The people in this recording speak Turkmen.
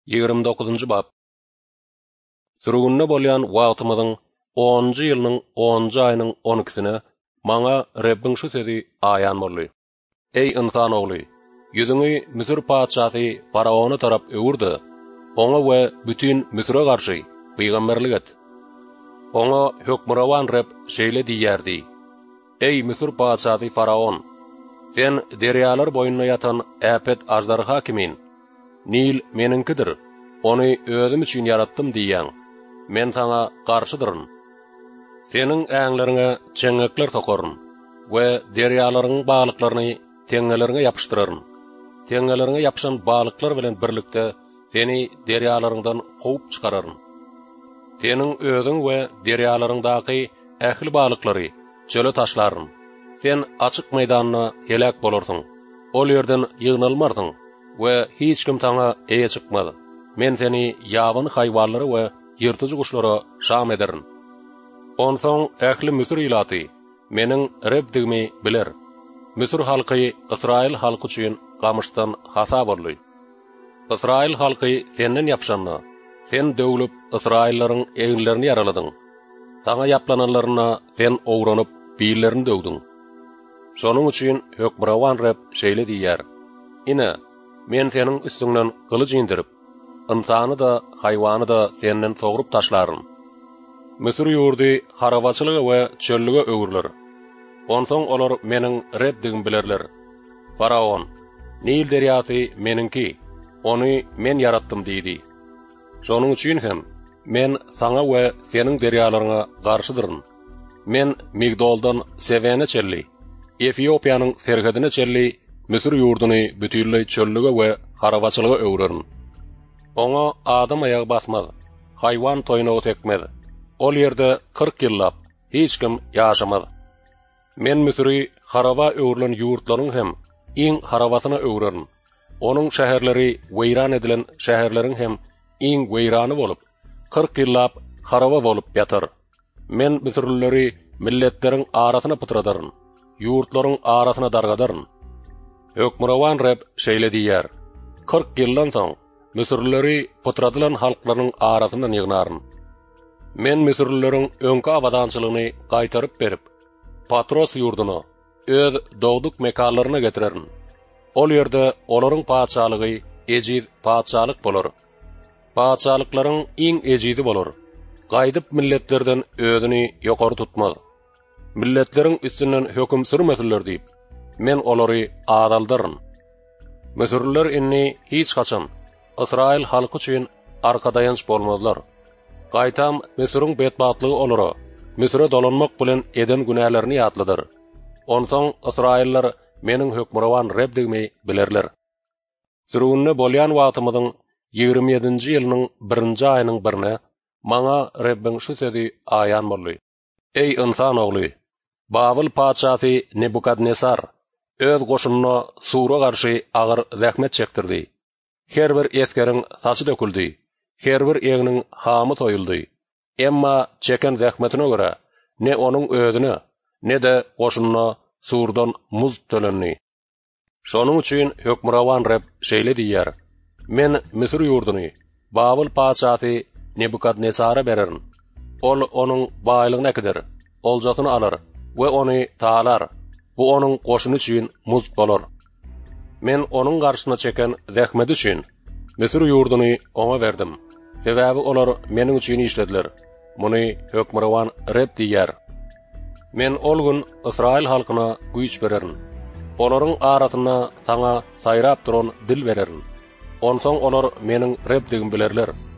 29-njy bab. Sürgünne bolýan wagtymyzyň 10-njy ýylynyň 10-njy aýynyň 12-sine maňa Rabbiň şu sözi aýan boldy. Ey insan ogly, ýüzüňi Misir paçasy Faraona tarap öwürdi. Oňa we bütün Misire garşy peygamberlik et. Oňa hökmürawan Rab şeýle diýerdi: Ey Misir paçasy Faraon, sen deryalar boýunna ýatan äpet ajdarha kimin? Nil meninkidir. Onu özüm üçin yarattım diýýäň. Men sana garşydyryn. Senin äňleriňe çeňekler tokaryn we deryalaryň balyklaryny teňelerine ýapyştyraryn. Teňelerine ýapşan balyklar bilen birlikde seni deryalaryňdan gowy çykararyn. Senin özüň we deryalaryňdaky ähli balyklary çöle taşlaryn. Sen açyk meýdanyna helak bolarsyň. Ol ýerden ýygnalmarsyň we hiç kim sana eýe çykmady. Men seni ýaban haýwanlary we ýyrtyjy guşlara şam ederin. Onsoň ähli Misir ýylaty meniň Rabdigimi biler. Misir halky Israil halky üçin gamyşdan hasa boldy. Israil halky senden ýapşanna, sen döwlüp Israillaryň eýinlerini yaraladyň. Sana ýaplananlaryna sen owranyp biýlerini döwdüň. Şonuň üçin hökmürawan Rab şeýle diýär: Ine, men senin üstüňden kılıç indirip, insany da, haýwany da senden soğurup taşlaryn. Misir ýurdy harawaçylyga we çöllüge öwürler. Onsoň olar meniň Rabdigim bilerler. Faraon, Nil derýasy meninki, onu men yarattym diýdi. Şonuň üçin hem men saňa we seniň deryalaryňa garşydyryn. Men Migdoldan Sevene çelli, Efiopiýanyň serhedine çelli, Misir ýurduny bütünlei çöllüge we harawaçylyga öwürerin. Oňa adam aýagy basmaz, haýwan toýnagy tekmez. Ol ýerde 40 ýyllap hiç kim ýaşamaz. Men Misiri harawa öwürlen ýurtlaryň hem iň harawasyna öwürerin. Onuň şäherleri weýran edilen şäherleriň hem iň weýrany bolup, 40 ýyllap harawa bolup ýatar. Men Misirlileri milletleriň arasyna pytradaryn, ýurtlaryň arasyna dargadaryn. Hökmürawan Rab şeýle diýär: 40 ýyldan soň Misirlileri pytradylan halklaryň arasyndan ýygnaryn. Men Misirlileriň öňki awadançylygyny gaýtaryp berip, Patros ýurduny öz dogduk mekanlaryna getirerin. Ol ýerde olaryň paçalygy ejid paçalyk bolar. Paçalyklaryň iň ejidi bolar. Gaýdyp milletlerden özüni ýokary tutmaz. Milletleriň üstünden höküm sürmesinler diýip, men olary adaldyryn. Misirliler inni hiç haçan Israil halky üçin arkadaýanç bolmazlar. Gaýtam Misiriň betbatlygy olara, Misire dolanmak bilen eden günälerini ýatlydyr. Onsoň Israillar meniň hökmürawan Rabdigimi bilerler. Sürgünne bolýan wagtymyzyň 27-nji ýylynyň 1-nji aýynyň 1-ne maňa Rabbiň şu sözi aýan boldy: Ey insan ogly, Babil paçasy Nebukadnesar öz goşunyna Sura garşy agyr zähmet çekdirdi. Her bir eskeriň saçy döküldi, her bir eňiniň hamy toýuldy. Emma çeken zähmetine görä ne onuň özüne, ne de goşunyna Surdan muz tölenni. Şonuň üçin hökmürawan Rab şeýle diýär: Men Misir ýurduny Babil paçasy Nebukadnesara bererin. Ol onuň baýlygyna gider, oljasyny alar we ony talar. Bu onuň goşuny üçin muz bolar. Men onuň garşyna çeken zähmet üçin Misir ýurduny oňa berdim. Sebäbi olar meniň üçin işlediler. Muny hökmürawan Rab diýär: Men ol gün Israil halkyna güýç bererin. Olaryň arasyna saňa saýrap duran dil bererin. Onsoň olar meniň Rabdigim bilerler.